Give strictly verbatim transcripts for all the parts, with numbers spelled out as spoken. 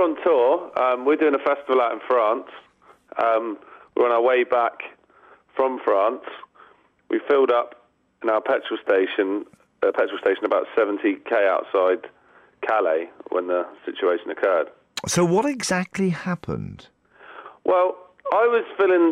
on tour. Um, we're doing a festival out in France. Um, we're on our way back from France. We filled up in our petrol station, uh, petrol station about seventy k outside Calais when the situation occurred. So what exactly happened? Well, I was filling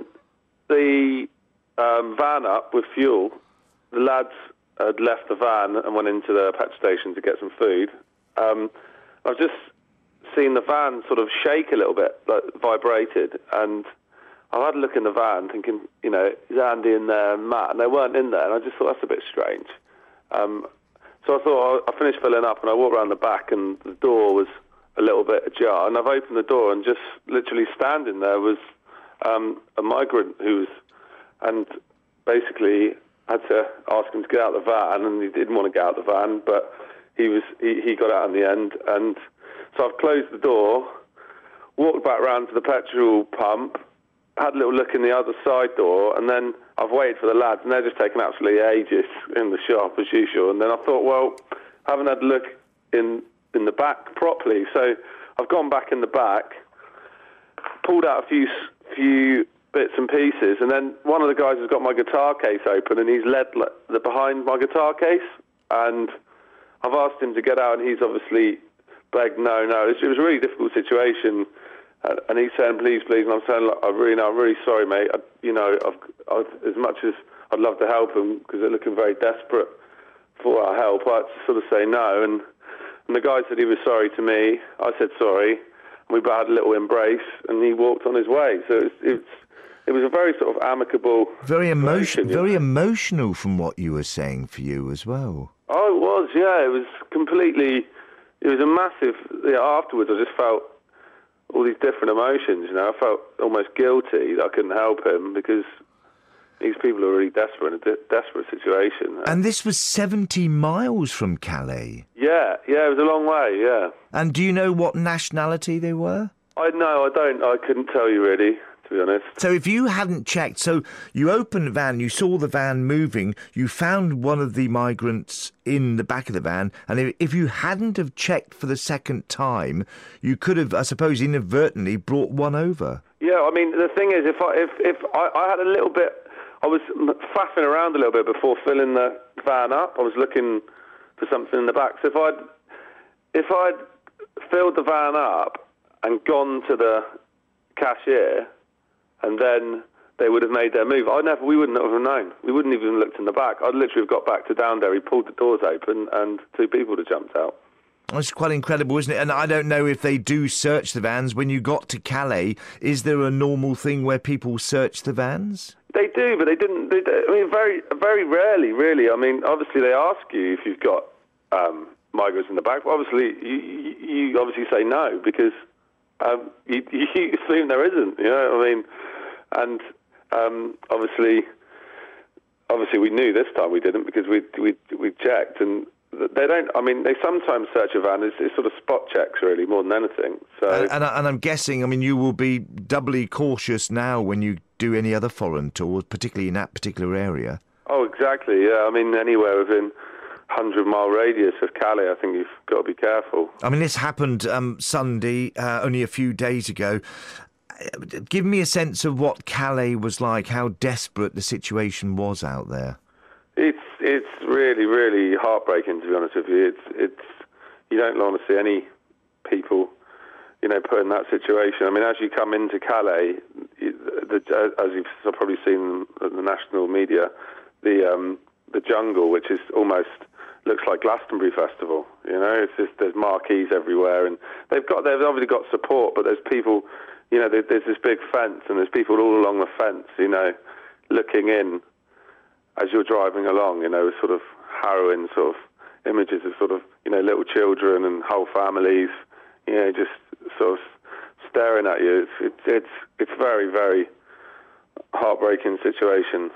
the um, van up with fuel. The lads had left the van and went into the petrol station to get some food. Um, I've just seen the van sort of shake a little bit, like vibrated, and I had a look in the van thinking, you know, is Andy in there and Matt? And they weren't in there, and I just thought that's a bit strange. Um, so I thought, I finished filling up, and I walked around the back, and the door was a little bit ajar, and I've opened the door, and just literally standing there was um, a migrant who was, and basically had to ask him to get out of the van, and he didn't want to get out of the van, but he was he, he got out in the end, and so I've closed the door, walked back round to the petrol pump, had a little look in the other side door, and then I've waited for the lads, and they're just taking absolutely ages in the shop as usual. And then I thought, well, I haven't had a look in in the back properly, so I've gone back in the back, pulled out a few few bits and pieces, and then one of the guys has got my guitar case open, and he's led like, the behind my guitar case, and I've asked him to get out, and he's obviously begged, no, no. It was a really difficult situation. And he's saying, please, please, and I'm saying, look, I really, no, I'm really sorry, mate. I, you know, I've, I've, as much as I'd love to help them because they're looking very desperate for our help, I had to sort of say no. And, and the guy said he was sorry to me. I said sorry. And we had a little embrace, and he walked on his way. So it's, it's it was a very sort of amicable, very emotional, very know? emotional from what you were saying for you as well. Oh, it was, yeah. It was completely. It was a massive. Yeah, afterwards, I just felt all these different emotions, you know. I felt almost guilty that I couldn't help him because these people are really desperate, in a de- desperate situation. And this was seventy miles from Calais? Yeah, yeah, it was a long way, yeah. And do you know what nationality they were? I no, I don't. I couldn't tell you really, to be honest. So if you hadn't checked, so you opened the van, you saw the van moving, you found one of the migrants in the back of the van, and if, if you hadn't have checked for the second time, you could have, I suppose, inadvertently brought one over. Yeah, I mean, the thing is, if I if if I, I had a little bit, I was faffing around a little bit before filling the van up. I was looking for something in the back. So if I'd if I'd filled the van up and gone to the cashier, and then they would have made their move, I never, we wouldn't have known. We wouldn't even have looked in the back. I'd literally have got back to Downderry, pulled the doors open, and two people would have jumped out. It's quite incredible, isn't it? And I don't know if they do search the vans. When you got to Calais, is there a normal thing where people search the vans? They do, but they didn't. They, I mean, very, very rarely, really. I mean, obviously they ask you if you've got um, migrants in the back. But obviously, you, you, you obviously say no because um, you, you assume there isn't. You know what I mean? And um, obviously, obviously we knew this time we didn't because we we we checked, and they don't. I mean, they sometimes search a van. It's, it's sort of spot checks, really, more than anything. So, and, and, and I'm guessing, I mean, you will be doubly cautious now when you do any other foreign tours, particularly in that particular area. Oh, exactly. Yeah, I mean, anywhere within hundred mile radius of Calais, I think you've got to be careful. I mean, this happened um, Sunday, uh, only a few days ago. Give me a sense of what Calais was like, how desperate the situation was out there. It's it's really, really heartbreaking, to be honest with you. It's it's you don't want to see any people, you know, put in that situation. I mean, as you come into Calais, the, as you've probably seen in the national media, the um, the jungle, which is almost looks like Glastonbury Festival. You know, it's just there's marquees everywhere, and they've got they've obviously got support, but there's people. You know, there's this big fence, and there's people all along the fence, you know, looking in as you're driving along, you know, sort of harrowing sort of images of sort of, you know, little children and whole families, you know, just sort of staring at you. It's it's it's, it's very, very heartbreaking situation.